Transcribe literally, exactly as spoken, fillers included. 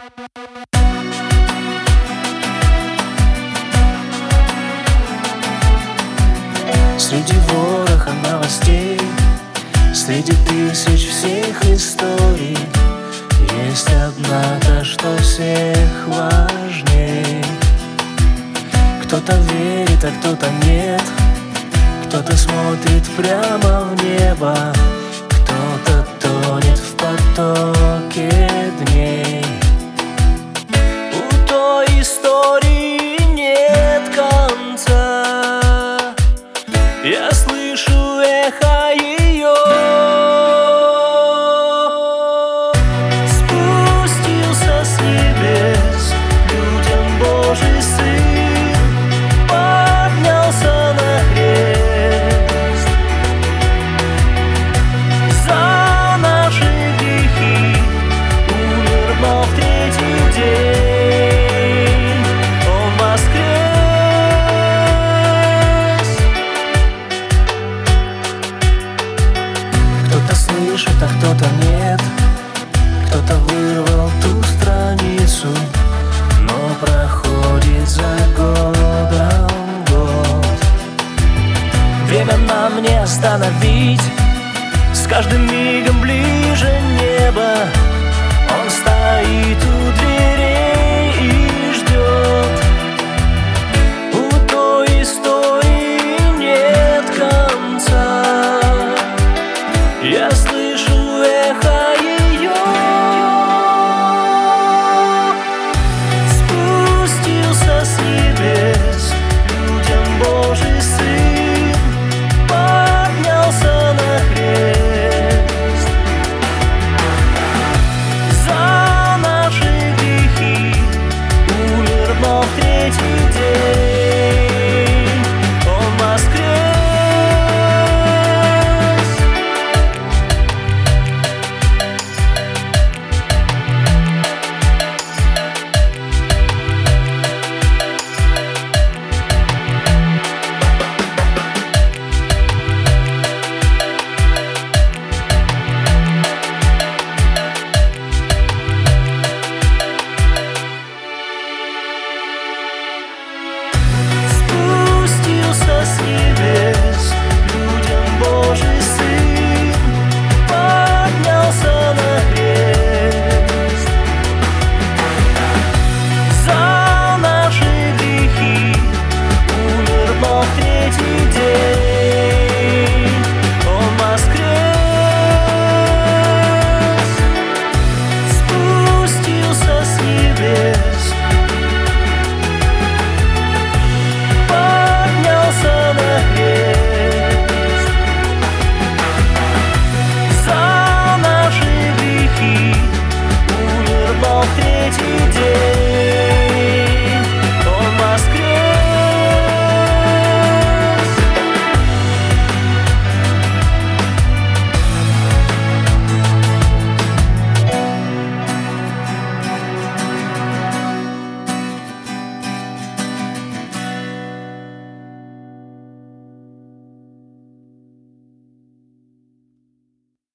Среди вороха новостей, среди тысяч всех историй, есть одна, та, что всех важней. Кто-то верит, а кто-то нет, кто-то смотрит прямо в небо, кто-то тонет в потоке дней. У той истории нет конца, я слышу эхо ее. Спустился с небес людям Божий Сын, поднялся на крест за наши грехи, умер, но в третий день Он воскрес. Кто-то слышит, а кто-то нет, кто-то вырвал ту страницу, но проходит за годом год. Время нам не остановить, с каждым мигом ближе небо.